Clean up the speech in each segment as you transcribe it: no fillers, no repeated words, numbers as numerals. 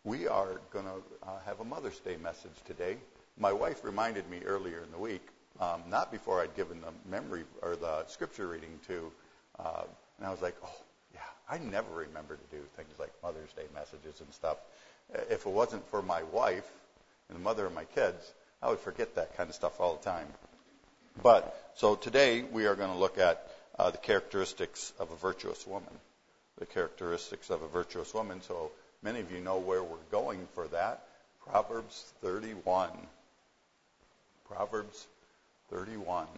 We are going to have a Mother's Day message today. My wife reminded me earlier in the week, not before I'd given the memory or the scripture reading to, and I was like, oh, yeah, I never remember to do things like Mother's Day messages and stuff. If it wasn't for my wife and the mother of my kids, I would forget that kind of stuff all the time. But so today we are going to look at the characteristics of a virtuous woman. The characteristics of a virtuous woman. So many of you know where we're going for that. Proverbs 31. Proverbs 31.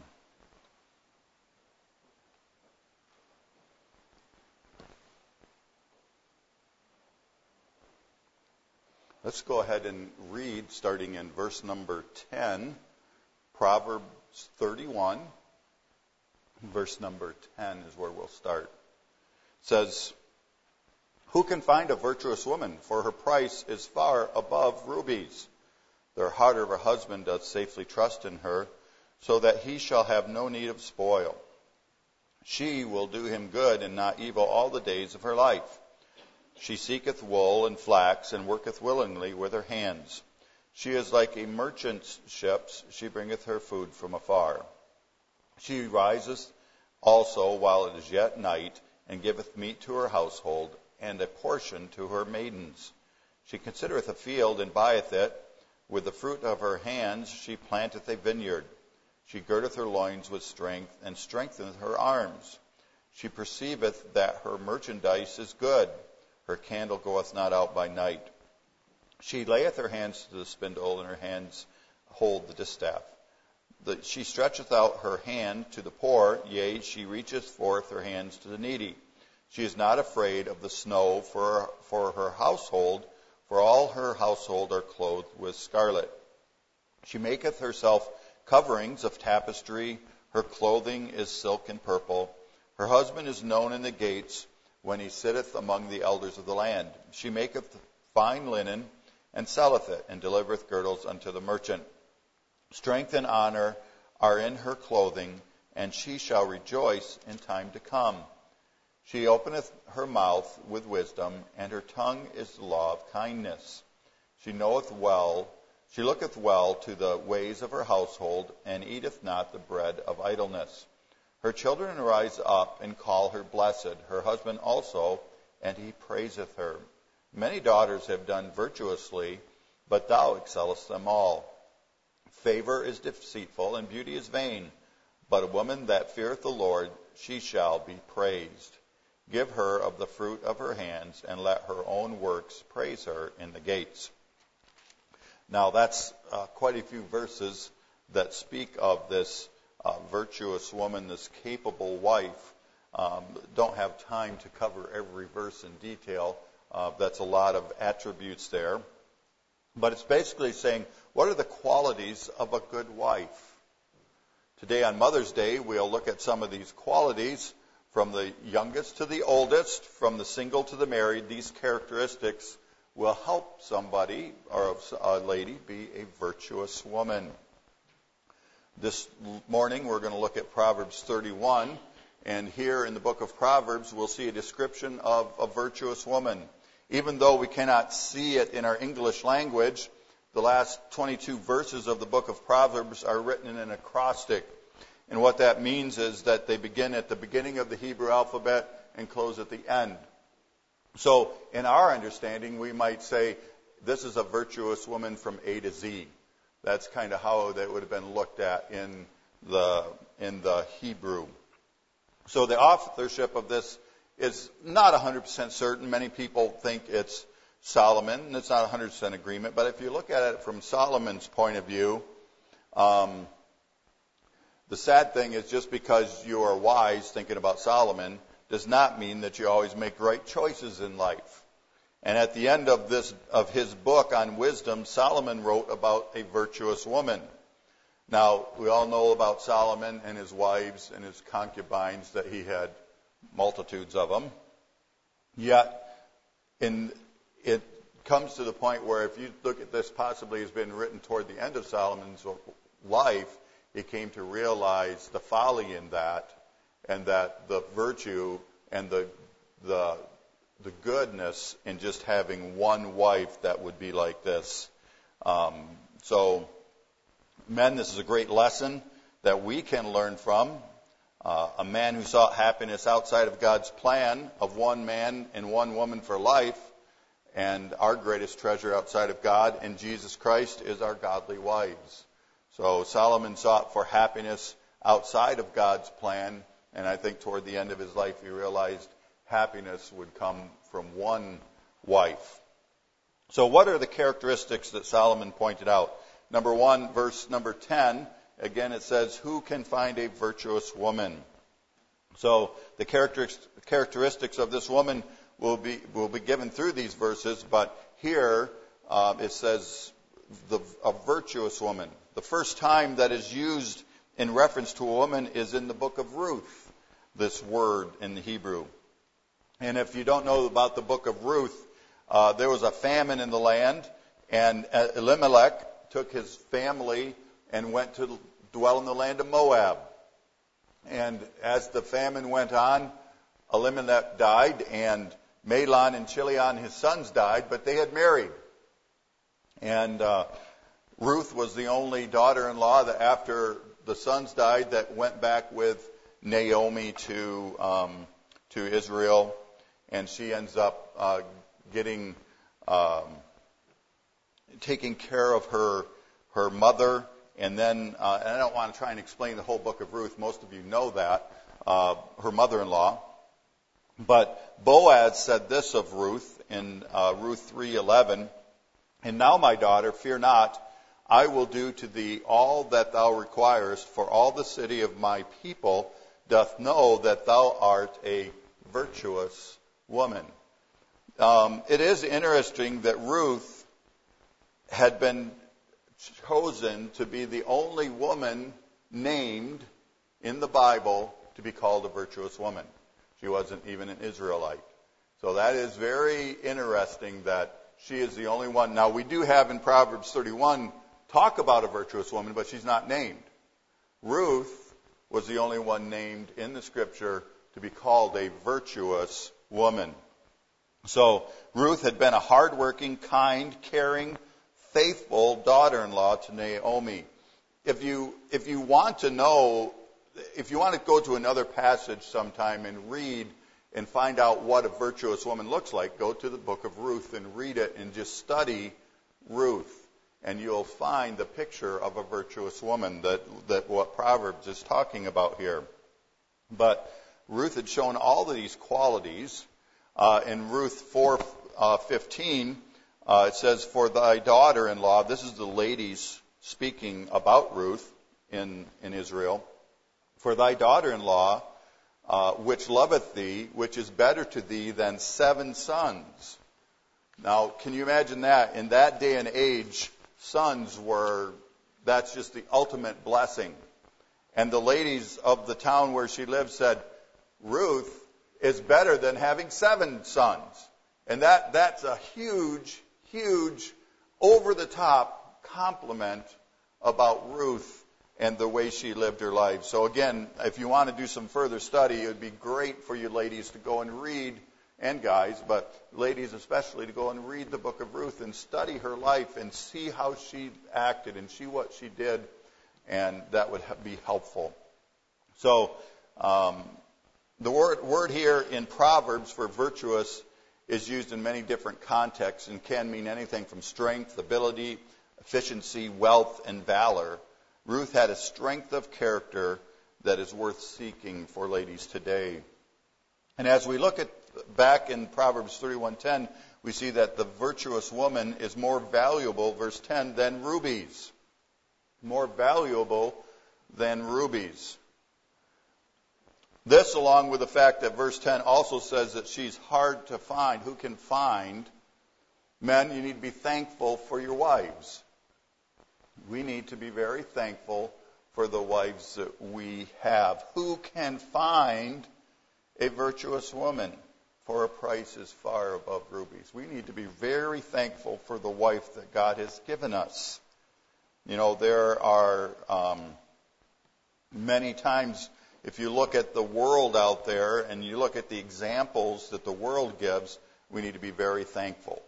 Let's go ahead and read starting in verse number 10. Proverbs 31. Verse number 10 is where we'll start. It says, "Who can find a virtuous woman? For her price is far above rubies. The heart of her husband doth safely trust in her, so that he shall have no need of spoil. She will do him good and not evil all the days of her life. She seeketh wool and flax, and worketh willingly with her hands. She is like a merchant's ships, she bringeth her food from afar. She riseth also while it is yet night, and giveth meat to her household, and a portion to her maidens. She considereth a field, and buyeth it. With the fruit of her hands she planteth a vineyard. She girdeth her loins with strength, and strengtheneth her arms. She perceiveth that her merchandise is good. Her candle goeth not out by night. She layeth her hands to the spindle, and her hands hold the distaff. She stretcheth out her hand to the poor, yea, she reacheth forth her hands to the needy. She is not afraid of the snow for her household, for all her household are clothed with scarlet. She maketh herself coverings of tapestry, her clothing is silk and purple. Her husband is known in the gates, when he sitteth among the elders of the land. She maketh fine linen, and selleth it, and delivereth girdles unto the merchant. Strength and honor are in her clothing, and she shall rejoice in time to come. She openeth her mouth with wisdom, and her tongue is the law of kindness. She looketh well to the ways of her household, and eateth not the bread of idleness. Her children rise up and call her blessed, her husband also, and he praiseth her. Many daughters have done virtuously, but thou excellest them all. Favor is deceitful, and beauty is vain, but a woman that feareth the Lord, she shall be praised. Give her of the fruit of her hands, and let her own works praise her in the gates." Now that's quite a few verses that speak of this virtuous woman, this capable wife. Don't have time to cover every verse in detail. That's a lot of attributes there. But it's basically saying, what are the qualities of a good wife? Today on Mother's Day, we'll look at some of these qualities from the youngest to the oldest, from the single to the married. These characteristics will help somebody or a lady be a virtuous woman. This morning, we're going to look at Proverbs 31. And here in the book of Proverbs, we'll see a description of a virtuous woman. Even though we cannot see it in our English language, the last 22 verses of the book of Proverbs are written in an acrostic. And what that means is that they begin at the beginning of the Hebrew alphabet and close at the end. So in our understanding, we might say, this is a virtuous woman from A to Z. That's kind of how that would have been looked at in the Hebrew. So the authorship of this is not 100% certain. Many people think it's Solomon, and it's not 100% agreement. But if you look at it from Solomon's point of view, the sad thing is just because you are wise thinking about Solomon does not mean that you always make right choices in life. And at the end of his book on wisdom, Solomon wrote about a virtuous woman. Now, we all know about Solomon and his wives and his concubines, that he had multitudes of them. Yet, it comes to the point where if you look at this possibly as being written toward the end of Solomon's life, he came to realize the folly in that, and that the virtue and the the goodness in just having one wife that would be like this. So, men, this is a great lesson that we can learn from. A man who sought happiness outside of God's plan of one man and one woman for life, and our greatest treasure outside of God and Jesus Christ is our godly wives. So Solomon sought for happiness outside of God's plan, and I think toward the end of his life he realized happiness would come from one wife. So what are the characteristics that Solomon pointed out? Number 1, verse number 10, again it says, who can find a virtuous woman? So the characteristics of this woman will be given through these verses, but here it says a virtuous woman. The first time that is used in reference to a woman is in the book of Ruth, this word in the Hebrew. And if you don't know about the book of Ruth, there was a famine in the land, and Elimelech took his family and went to dwell in the land of Moab. And as the famine went on, Elimelech died, and Mahlon and Chilion, his sons, died, but they had married. And Ruth was the only daughter-in-law that after the sons died that went back with Naomi to Israel, and she ends up taking care of her mother, and then, and I don't want to try and explain the whole book of Ruth, most of you know that, her mother-in-law. But Boaz said this of Ruth in Ruth 3:11, and now, my daughter, fear not, I will do to thee all that thou requirest, for all the city of my people doth know that thou art a virtuous woman. It is interesting that Ruth had been chosen to be the only woman named in the Bible to be called a virtuous woman. She wasn't even an Israelite. So that is very interesting that she is the only one. Now, we do have in Proverbs 31 talk about a virtuous woman, but she's not named. Ruth was the only one named in the Scripture to be called a virtuous woman. So Ruth had been a hardworking, kind, caring, faithful daughter-in-law to Naomi. If you want to know, if you want to go to another passage sometime and read and find out what a virtuous woman looks like, go to the book of Ruth and read it and just study Ruth. And you'll find the picture of a virtuous woman that what Proverbs is talking about here. But Ruth had shown all of these qualities. In Ruth 4:15, it says, for thy daughter-in-law, this is the ladies speaking about Ruth in Israel, for thy daughter-in-law, which loveth thee, which is better to thee than 7 sons. Now, can you imagine that? In that day and age, sons that's just the ultimate blessing. And the ladies of the town where she lived said, Ruth is better than having 7 sons. And that's a huge, huge, over-the-top compliment about Ruth and the way she lived her life. So again, if you want to do some further study, it would be great for you ladies to go and read, and guys, but ladies especially, to go and read the book of Ruth and study her life and see how she acted and see what she did, and that would be helpful. So the word here in Proverbs for virtuous is used in many different contexts and can mean anything from strength, ability, efficiency, wealth, and valor. Ruth had a strength of character that is worth seeking for ladies today. And as we look back in Proverbs 31:10, we see that the virtuous woman is more valuable, verse 10, than rubies. More valuable than rubies. This, along with the fact that verse 10 also says that she's hard to find. Who can find? Men, you need to be thankful for your wives. We need to be very thankful for the wives that we have. Who can find a virtuous woman? For a price is far above rubies. We need to be very thankful for the wife that God has given us. You know, there are many times, if you look at the world out there and you look at the examples that the world gives, we need to be very thankful.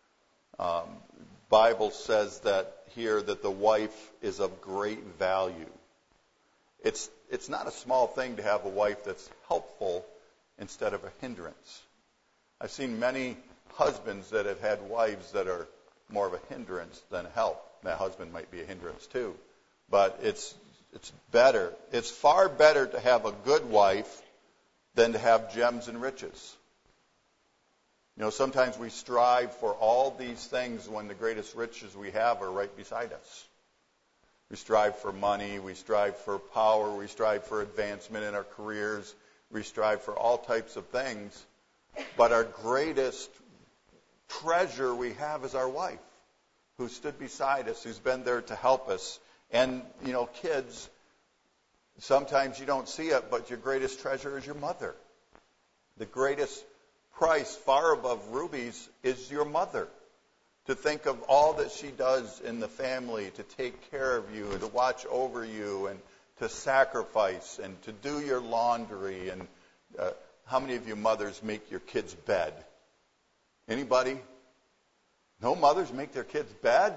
Bible says that here that the wife is of great value. It's not a small thing to have a wife that's helpful instead of a hindrance. I've seen many husbands that have had wives that are more of a hindrance than a help. That husband might be a hindrance too, but it's better. It's far better to have a good wife than to have gems and riches. You know, sometimes we strive for all these things when the greatest riches we have are right beside us. We strive for money, we strive for power, we strive for advancement in our careers, we strive for all types of things. But our greatest treasure we have is our wife, who stood beside us, who's been there to help us. And, you know, kids, sometimes you don't see it, but your greatest treasure is your mother. The greatest price, far above rubies, is your mother. To think of all that she does in the family, to take care of you, and to watch over you, and to sacrifice, and to do your laundry. And how many of you mothers make your kids' bed? Anybody? No mothers make their kids' bed?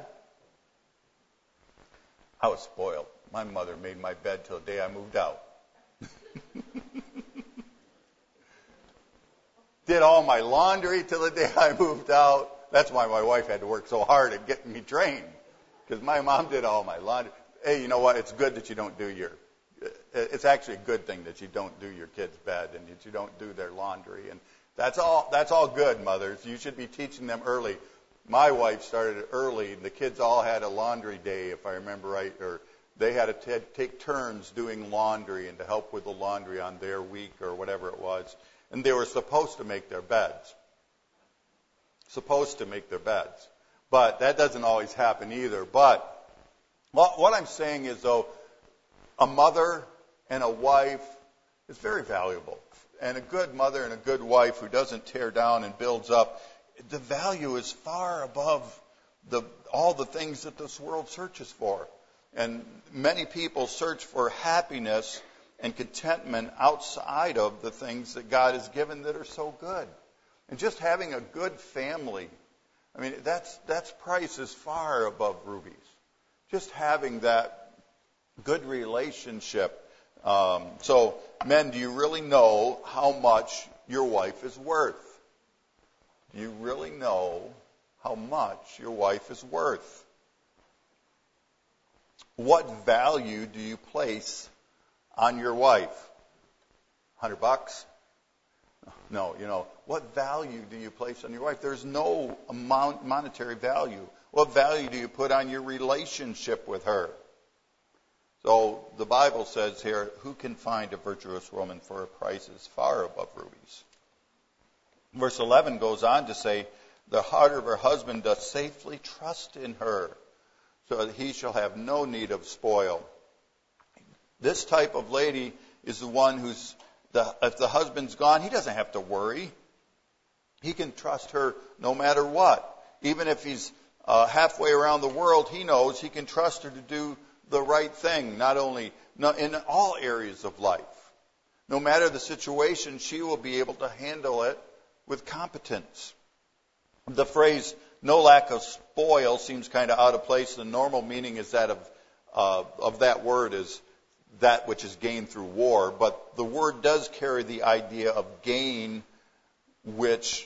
I was spoiled. My mother made my bed till the day I moved out. Did all my laundry till the day I moved out. That's why my wife had to work so hard at getting me trained, because my mom did all my laundry. Hey, you know what? It's good that you don't do it's actually a good thing that you don't do your kids' bed and that you don't do their laundry. And that's all good, mothers. You should be teaching them early. My wife started early. The kids all had a laundry day, if I remember right, or they had to take turns doing laundry and to help with the laundry on their week or whatever it was. And they were supposed to make their beds. But that doesn't always happen either. But what I'm saying is, though, a mother and a wife is very valuable. And a good mother and a good wife who doesn't tear down and builds up, the value is far above all the things that this world searches for. And many people search for happiness and contentment outside of the things that God has given that are so good. And just having a good family, I mean, that's price is far above rubies. Just having that good relationship. So, men, do you really know how much your wife is worth? Do you really know how much your wife is worth? What value do you place on your wife? $100? No, what value do you place on your wife? There's no monetary value. What value do you put on your relationship with her? So the Bible says here, who can find a virtuous woman for her price is far above rubies. Verse 11 goes on to say, the heart of her husband doth safely trust in her, so that he shall have no need of spoil. This type of lady is the one if the husband's gone, he doesn't have to worry. He can trust her no matter what. Even if he's halfway around the world, he knows he can trust her to do the right thing, in all areas of life. No matter the situation, she will be able to handle it with competence. The phrase, no lack of spoil, seems kind of out of place. The normal meaning is that of that word is that which is gained through war. But the word does carry the idea of gain, which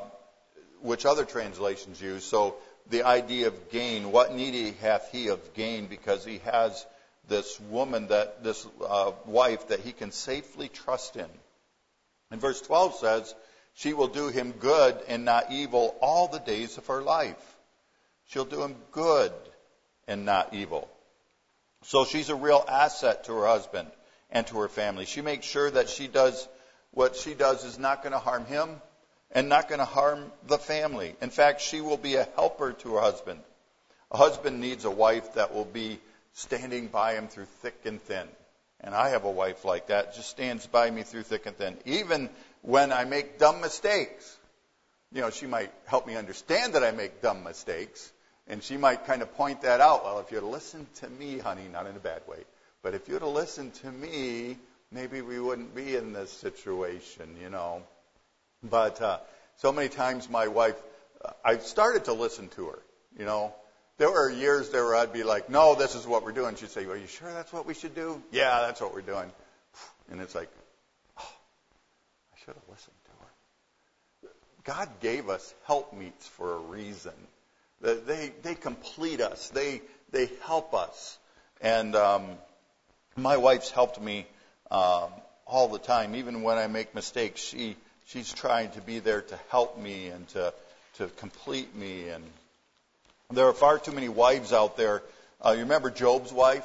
other translations use. So the idea of gain, what need hath he of gain, because he has this woman, this wife that he can safely trust in. And verse 12 says, she will do him good and not evil all the days of her life. She'll do him good and not evil. So she's a real asset to her husband and to her family. She makes sure that what she does is not going to harm him and not going to harm the family. In fact, she will be a helper to her husband. A husband needs a wife that will be standing by him through thick and thin. And I have a wife like that, just stands by me through thick and thin. Even when I make dumb mistakes. She might help me understand that I make dumb mistakes. And she might kind of point that out. Well, if you'd listen to me, honey, not in a bad way, but if you'd have listened to me, maybe we wouldn't be in this situation, But So many times my wife, I started to listen to her, you know. There were years there where I'd be like, no, this is what we're doing. She'd say, are you sure that's what we should do? Yeah, that's what we're doing. And it's like, oh, I should have listened to her. God gave us helpmeets for a reason. They complete us. They help us. And my wife's helped me all the time. Even when I make mistakes, she's trying to be there to help me and to complete me. And there are far too many wives out there. You remember Job's wife?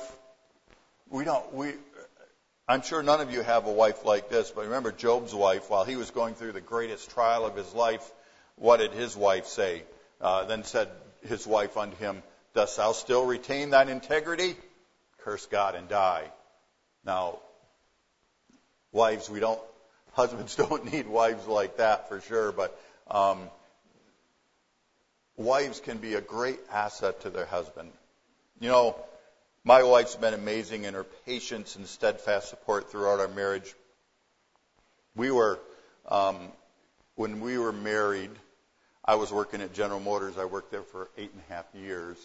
I'm sure none of you have a wife like this, but remember Job's wife, while he was going through the greatest trial of his life, what did his wife say? Then said his wife unto him, dost thou still retain thine integrity? Curse God and die. Now, husbands don't need wives like that for sure, but wives can be a great asset to their husband. You know, my wife's been amazing in her patience and steadfast support throughout our marriage. When we were married, I was working at General Motors. I worked there for 8.5 years.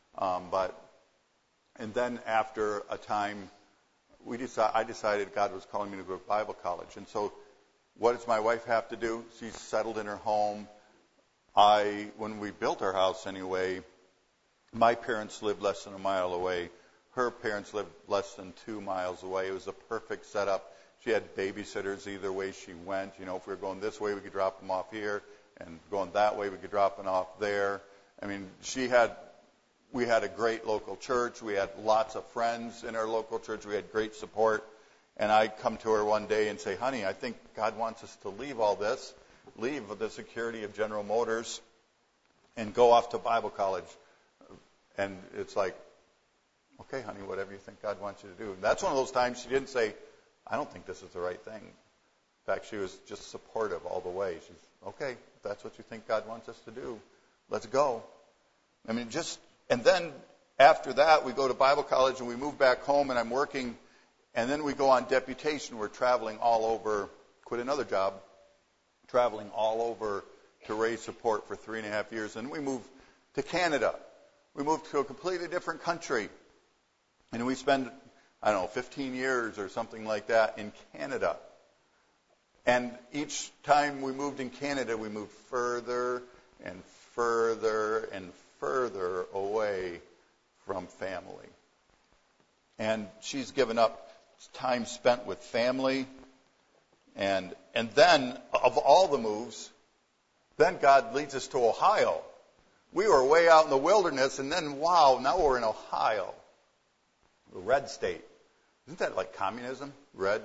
And then after a time, I decided God was calling me to go to Bible college. And so what does my wife have to do? She's settled in her home. When we built our house anyway, my parents lived less than a mile away. Her parents lived less than 2 miles away. It was a perfect setup. She had babysitters either way she went. You know, if we were going this way, we could drop them off here, and going that way, we could drop them off there. I mean, we had a great local church. We had lots of friends in our local church. We had great support. And I'd come to her one day and say, honey, I think God wants us to leave all this, leave the security of General Motors, and go off to Bible college. And it's like, okay, honey, whatever you think God wants you to do. And that's one of those times she didn't say, I don't think this is the right thing. In fact, she was just supportive all the way. She's, okay, if that's what you think God wants us to do, let's go. I mean, and then after that, we go to Bible college and we move back home and I'm working, and then we go on deputation. We're traveling all over, quit another job, traveling all over to raise support for 3.5 years. And we moved to Canada. We moved to a completely different country. And we spend, 15 years or something like that in Canada. And each time we moved in Canada, we moved further and further and further away from family. And she's given up time spent with family. And then, of all the moves, then God leads us to Ohio. We were way out in the wilderness, and then, wow, now we're in Ohio. The red state. Isn't that like communism? Red?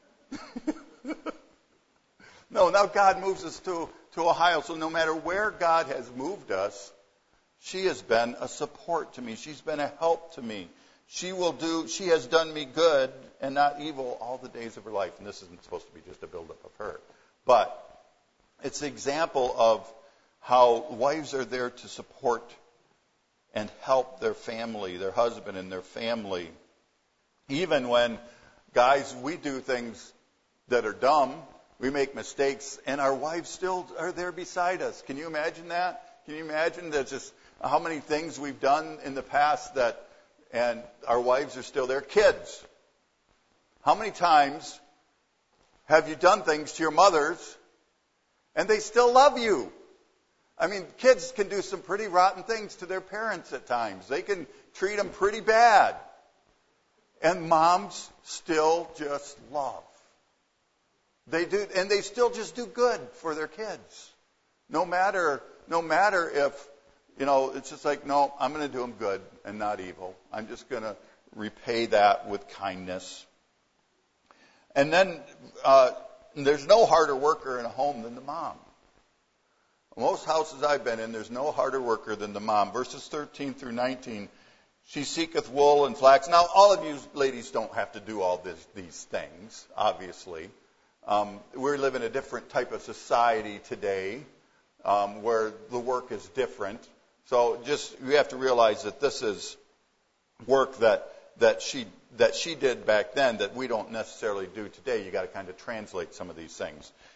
No, now God moves us to Ohio. So no matter where God has moved us, she has been a support to me. She's been a help to me. She has done me good and not evil all the days of her life. And this isn't supposed to be just a buildup of her. But it's an example of how wives are there to support and help their family, their husband and their family. Even when, guys, we do things that are dumb, we make mistakes, and our wives still are there beside us. Can you imagine that? Can you imagine that just how many things we've done in the past and our wives are still there? Kids, how many times have you done things to your mothers and they still love you? I mean, kids can do some pretty rotten things to their parents at times. They can treat them pretty bad. And moms still just love. They do, and they still just do good for their kids. No matter if, it's just like, no, I'm going to do them good and not evil. I'm just going to repay that with kindness. And then there's no harder worker in a home than the mom. Most houses I've been in, there's no harder worker than the mom. Verses 13 through 19, she seeketh wool and flax. Now, all of you ladies don't have to do all these things, obviously. We live in a different type of society today where the work is different. So you have to realize that this is work that she did back then that we don't necessarily do today. You got to kind of translate some of these things.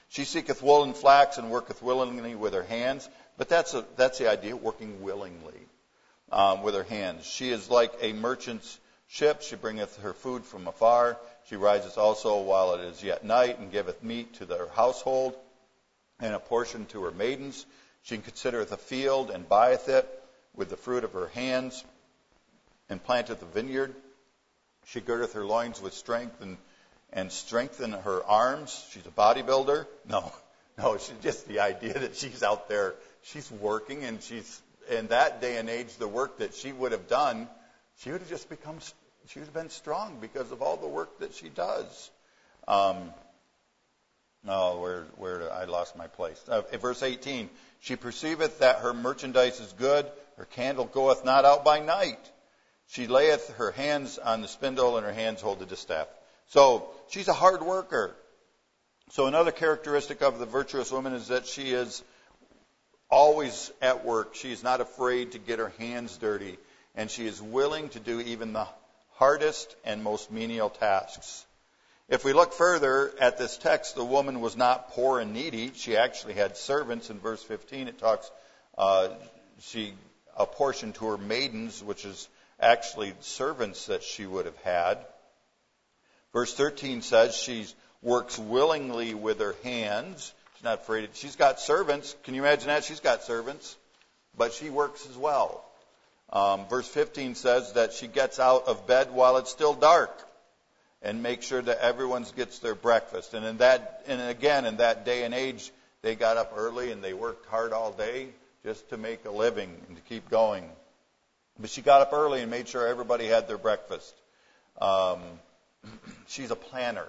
She seeketh wool and flax and worketh willingly with her hands. But that's the idea, working willingly with her hands. She is like a merchant's ship. She bringeth her food from afar. She riseth also while it is yet night, and giveth meat to their household, and a portion to her maidens. She considereth a field, and buyeth it with the fruit of her hands, and planteth a vineyard. She girdeth her loins with strength, and strengthen her arms. She's a bodybuilder. No, she's just the idea that she's out there, she's working, and she's, in that day and age, the work that she would have done, she would have been strong because of all the work that she does. I lost my place. Verse 18, she perceiveth that her merchandise is good, her candle goeth not out by night. She layeth her hands on the spindle, and her hands hold the distaff. So she's a hard worker. So another characteristic of the virtuous woman is that she is always at work. She is not afraid to get her hands dirty, and she is willing to do even the hardest and most menial tasks. If we look further at this text, the woman was not poor and needy. She actually had servants. In verse 15, it talks she apportioned to her maidens, which is actually servants that she would have had. Verse 13 says she works willingly with her hands. She's not afraid. She's got servants. Can you imagine that? She's got servants, but she works as well. Verse 15 says that she gets out of bed while it's still dark and makes sure that everyone gets their breakfast. And in that day and age, they got up early and they worked hard all day just to make a living and to keep going. But she got up early and made sure everybody had their breakfast. She's a planner.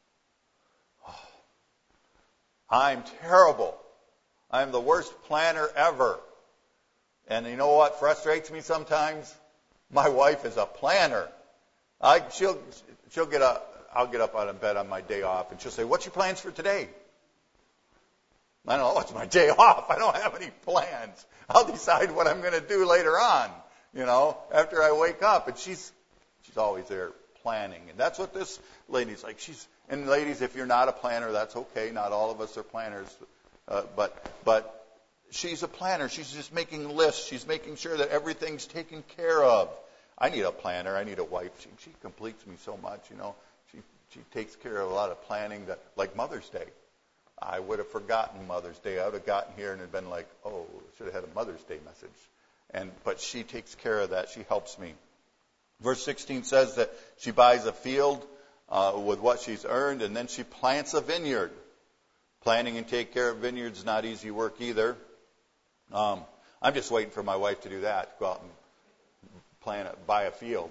I'm terrible. I'm the worst planner ever. And you know what frustrates me sometimes? My wife is a planner. She'll get up. I'll get up out of bed on my day off, and she'll say, "What's your plans for today?" I don't know. It's my day off. I don't have any plans. I'll decide what I'm going to do later on. After I wake up. And she's always there planning, and that's what this lady's like. And ladies, if you're not a planner, that's okay. Not all of us are planners, but she's a planner. She's just making lists. She's making sure that everything's taken care of. I need a planner. I need a wife. She completes me so much. She takes care of a lot of planning that, like Mother's Day. I would have forgotten Mother's Day. I would have gotten here and had been like, oh, should have had a Mother's Day message. But she takes care of that. She helps me. Verse 16 says that she buys a field with what she's earned, and then she plants a vineyard. Planning and take care of vineyards is not easy work either. I'm just waiting for my wife to do that. Go out and buy a field.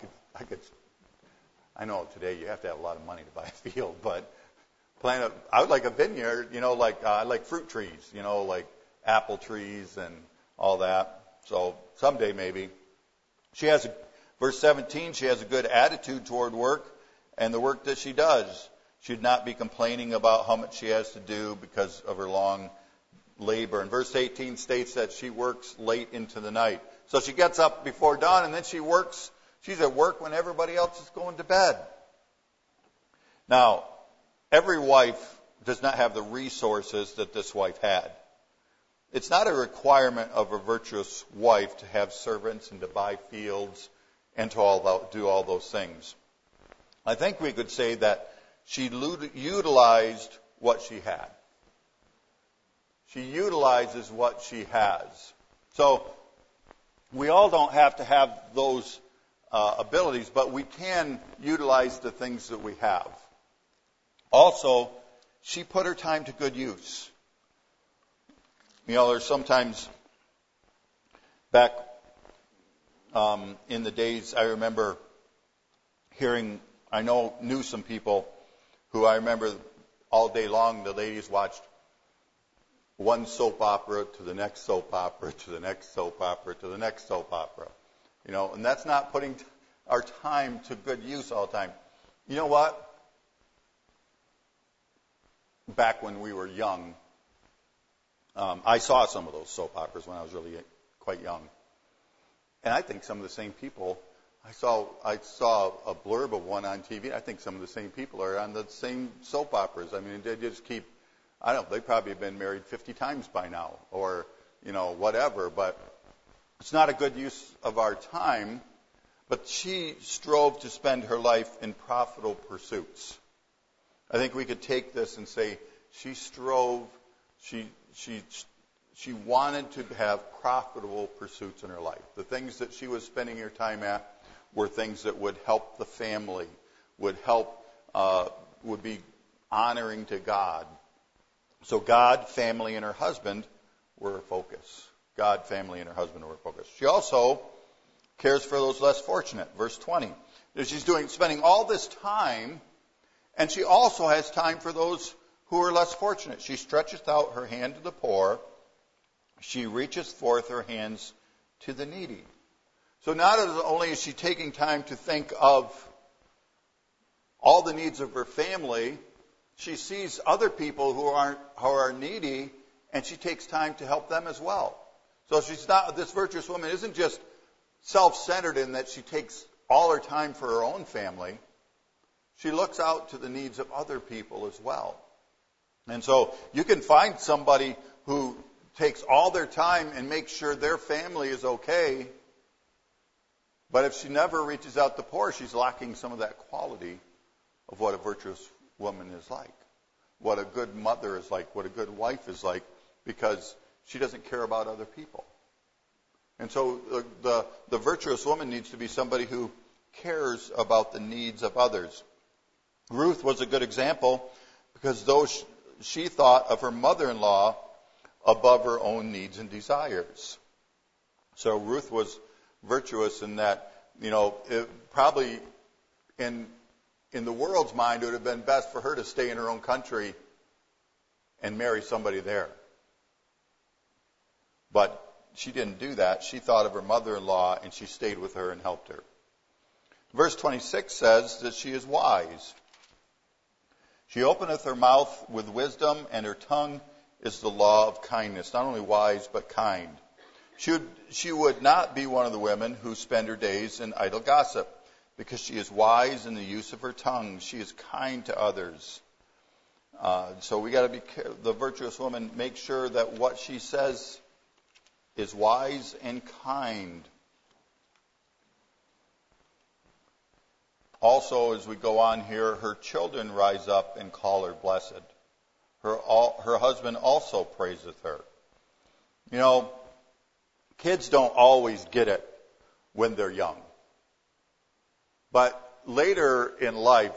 I know today you have to have a lot of money to buy a field, but I would like a vineyard. I like fruit trees. Like apple trees and all that. So someday maybe. Verse 17, she has a good attitude toward work and the work that she does. She'd not be complaining about how much she has to do because of her long labor. And verse 18 states that she works late into the night. So she gets up before dawn, and then she works. She's at work when everybody else is going to bed. Now, every wife does not have the resources that this wife had. It's not a requirement of a virtuous wife to have servants and to buy fields and to do all those things. I think we could say that she utilized what she had. She utilizes what she has. So we all don't have to have those abilities, but we can utilize the things that we have. Also, she put her time to good use. There's sometimes back in the days, I remember knew some people who I remember all day long, the ladies watched one soap opera to the next soap opera to the next soap opera to the next soap opera. And that's not putting our time to good use all the time. You know what? Back when we were young, I saw some of those soap operas when I was really quite young. And I think some of the same people, I saw a blurb of one on TV. I think some of the same people are on the same soap operas. I mean, they just keep I don't know, they probably have been married 50 times by now, or, whatever, but it's not a good use of our time. But she strove to spend her life in profitable pursuits. I think we could take this and say she strove, she wanted to have profitable pursuits in her life. The things that she was spending her time at were things that would help the family, would be honoring to God. So God, family, and her husband were her focus. God, family, and her husband were her focus. She also cares for those less fortunate. Verse 20. She's spending all this time, and she also has time for those who are less fortunate. She stretcheth out her hand to the poor. She reacheth forth her hands to the needy. So not only is she taking time to think of all the needs of her family, she sees other people who are needy, and she takes time to help them as well. So this virtuous woman isn't just self-centered in that she takes all her time for her own family. She looks out to the needs of other people as well. And so you can find somebody who takes all their time and makes sure their family is okay, but if she never reaches out to the poor, she's lacking some of that quality of what a virtuous woman is like, what a good mother is like, what a good wife is like, because she doesn't care about other people. And so the virtuous woman needs to be somebody who cares about the needs of others. Ruth was a good example because though she thought of her mother-in-law above her own needs and desires. So Ruth was virtuous in that, probably in the world's mind, it would have been best for her to stay in her own country and marry somebody there. But she didn't do that. She thought of her mother-in-law, and she stayed with her and helped her. Verse 26 says that she is wise. She openeth her mouth with wisdom, and her tongue is the law of kindness. Not only wise, but kind. She would not be one of the women who spend her days in idle gossip, because she is wise in the use of her tongue. She is kind to others. So we got to be the virtuous woman. Make sure that what she says is wise and kind. Also, as we go on here, her children rise up and call her blessed. Her husband also praiseth her. Kids don't always get it when they're young. But later in life,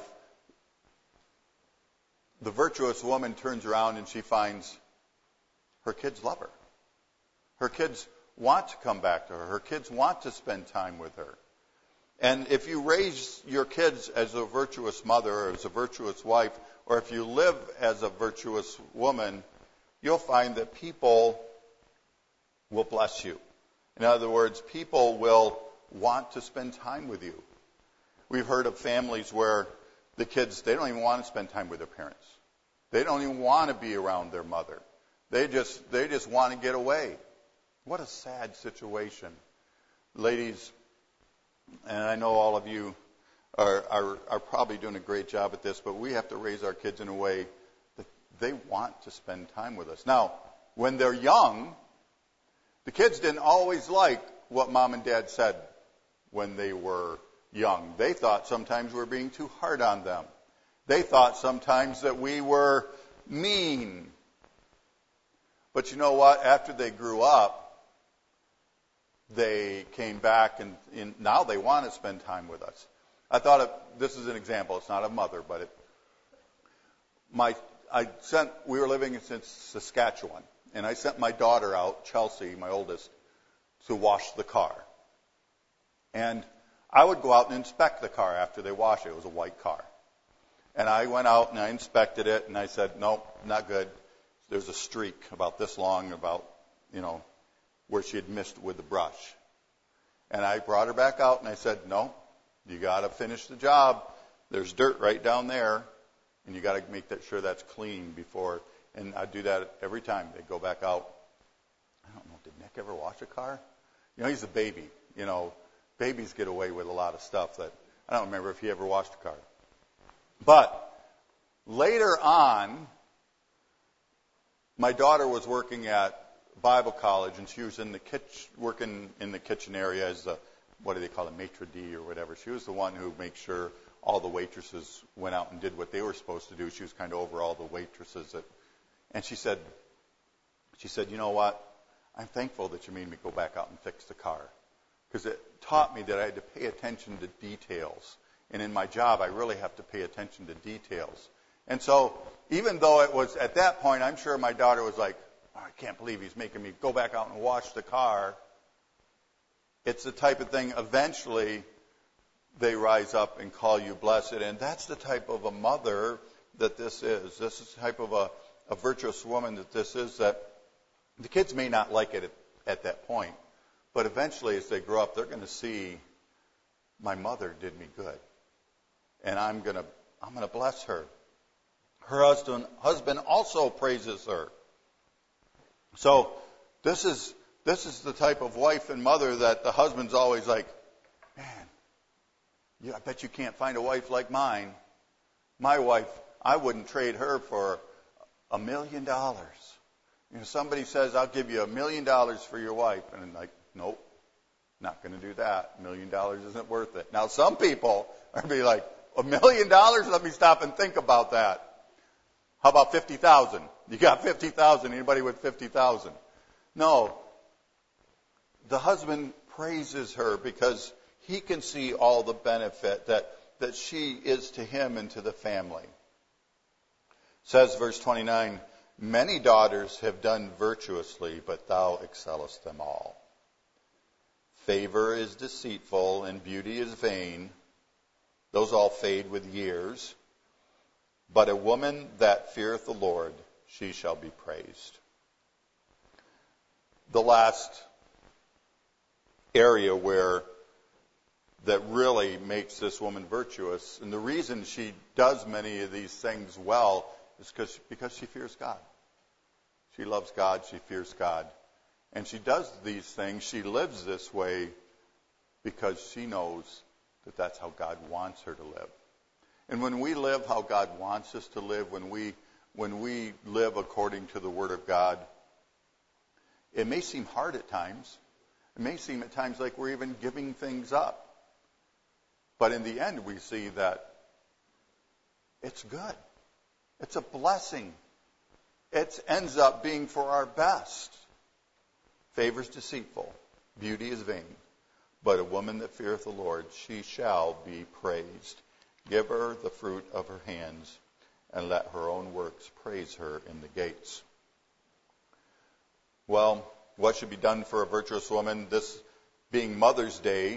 the virtuous woman turns around and she finds her kids love her. Her kids want to come back to her. Her kids want to spend time with her. And if you raise your kids as a virtuous mother or as a virtuous wife, or if you live as a virtuous woman, you'll find that people will bless you. In other words, people will want to spend time with you. We've heard of families where the kids, they don't even want to spend time with their parents. They don't even want to be around their mother. They just want to get away. What a sad situation. Ladies, and I know all of you are probably doing a great job at this, but we have to raise our kids in a way that they want to spend time with us. Now, when they're young, the kids didn't always like what mom and dad said when they were young. They thought sometimes we were being too hard on them. They thought sometimes that we were mean. But you know what? After they grew up, they came back and now they want to spend time with us. I thought this is an example. It's not a mother, but we were living in Saskatchewan, and I sent my daughter out, Chelsea, my oldest, to wash the car. And I would go out and inspect the car after they wash it. It was a white car. And I went out and I inspected it, and I said, nope, not good. There's a streak about this long, where she had missed with the brush. And I brought her back out, and I said, no, you got to finish the job. There's dirt right down there, and you got to make sure that's clean before. And I do that every time they go back out. I don't know, did Nick ever wash a car? He's a baby. Babies get away with a lot of stuff that I don't remember if he ever washed a car. But later on, my daughter was working at Bible college, and she was in the working in the kitchen area as the, what do they call it, maitre d' or whatever. She was the one who made sure all the waitresses went out and did what they were supposed to do. She was kind of over all the waitresses. And she said, you know what? I'm thankful that you made me go back out and fix the car, because it taught me that I had to pay attention to details. And in my job, I really have to pay attention to details. And so even though it was at that point, I'm sure my daughter was like, oh, I can't believe he's making me go back out and wash the car. It's the type of thing, eventually, they rise up and call you blessed. And that's the type of a mother that this is. This is the type of a virtuous woman that this is, that the kids may not like it at that point. But eventually, as they grow up, they're going to see, my mother did me good. And I'm going to bless her. Her husband also praises her. So this is the type of wife and mother that the husband's always like, man, I bet you can't find a wife like mine. My wife, I wouldn't trade her for $1 million. Somebody says, I'll give you $1 million for your wife. And I'm like, nope, not going to do that. $1 million isn't worth it. Now, some people are be like, $1 million? Let me stop and think about that. How about 50,000? You got 50,000. Anybody with 50,000? No. The husband praises her because he can see all the benefit that she is to him and to the family. It says, verse 29, many daughters have done virtuously, but thou excellest them all. Favor is deceitful, and beauty is vain. Those all fade with years. But a woman that feareth the Lord, she shall be praised. The last area that really makes this woman virtuous, and the reason she does many of these things well, is because she fears God. She loves God, she fears God. And she does these things, she lives this way because she knows that that's how God wants her to live. And when we live how God wants us to live, when we live according to the Word of God, it may seem hard at times. It may seem at times like we're even giving things up. But in the end, we see that it's good. It's a blessing. It ends up being for our best. Favor is deceitful. Beauty is vain. But a woman that feareth the Lord, she shall be praised. Give her the fruit of her hands, and let her own works praise her in the gates. Well, what should be done for a virtuous woman? This being Mother's Day,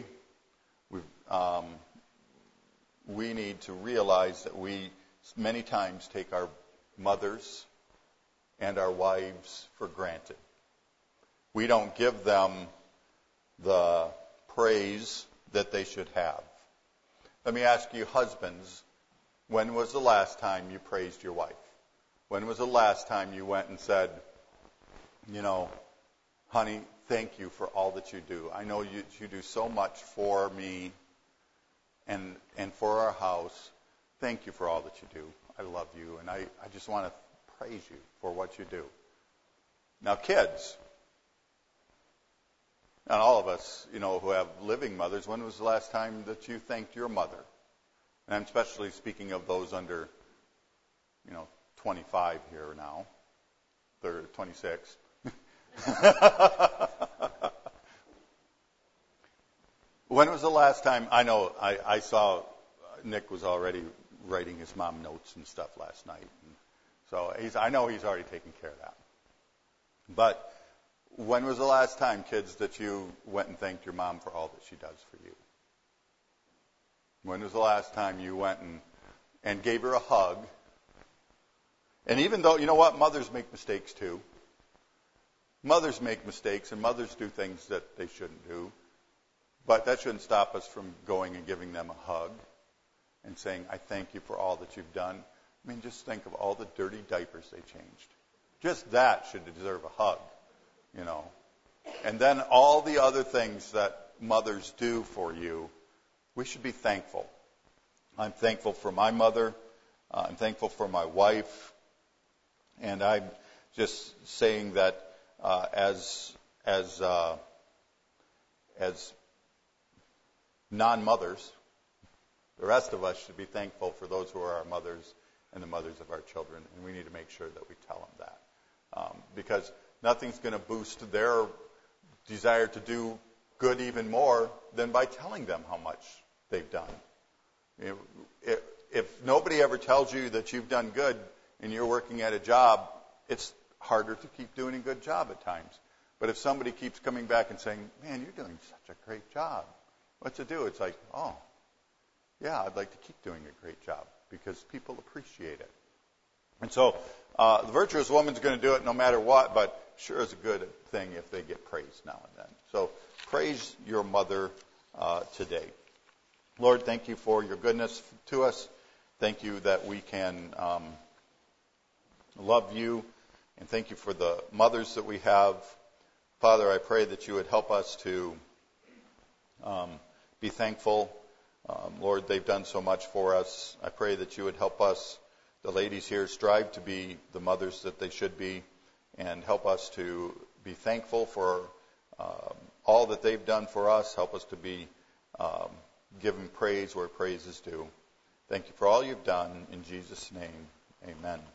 we need to realize that we many times take our mothers and our wives for granted. We don't give them the praise that they should have. Let me ask you, husbands, when was the last time you praised your wife? When was the last time you went and said, honey, thank you for all that you do. I know you do so much for me and for our house. Thank you for all that you do. I love you, and I just want to praise you for what you do. Now, kids, and all of us, who have living mothers, when was the last time that you thanked your mother? And I'm especially speaking of those under, 25 here now. They're 26. When was the last time? I know I saw Nick was already writing his mom notes and stuff last night. And so I know he's already taken care of that. But when was the last time, kids, that you went and thanked your mom for all that she does for you? When was the last time you went and gave her a hug? And even though, mothers make mistakes too. Mothers make mistakes, and mothers do things that they shouldn't do. But that shouldn't stop us from going and giving them a hug and saying, I thank you for all that you've done. I mean, just think of all the dirty diapers they changed. Just that should deserve a hug, And then all the other things that mothers do for you, we should be thankful. I'm thankful for my mother. I'm thankful for my wife. And I'm just saying that as non-mothers, the rest of us should be thankful for those who are our mothers and the mothers of our children, and we need to make sure that we tell them that. Because nothing's going to boost their desire to do good even more than by telling them how much they've done. You know, if nobody ever tells you that you've done good and you're working at a job, it's harder to keep doing a good job at times. But if somebody keeps coming back and saying, man, you're doing such a great job, what's it do? It's like, oh, yeah, I'd like to keep doing a great job because people appreciate it. And so the virtuous woman's going to do it no matter what, but sure is a good thing if they get praised now and then. So praise your mother today. Lord, thank you for your goodness to us. Thank you that we can love you, and thank you for the mothers that we have. Father, I pray that you would help us to be thankful. Lord, they've done so much for us. I pray that you would help us, the ladies here, strive to be the mothers that they should be, and help us to be thankful for all that they've done for us. Help us to be given praise where praise is due. Thank you for all you've done. In Jesus' name, amen.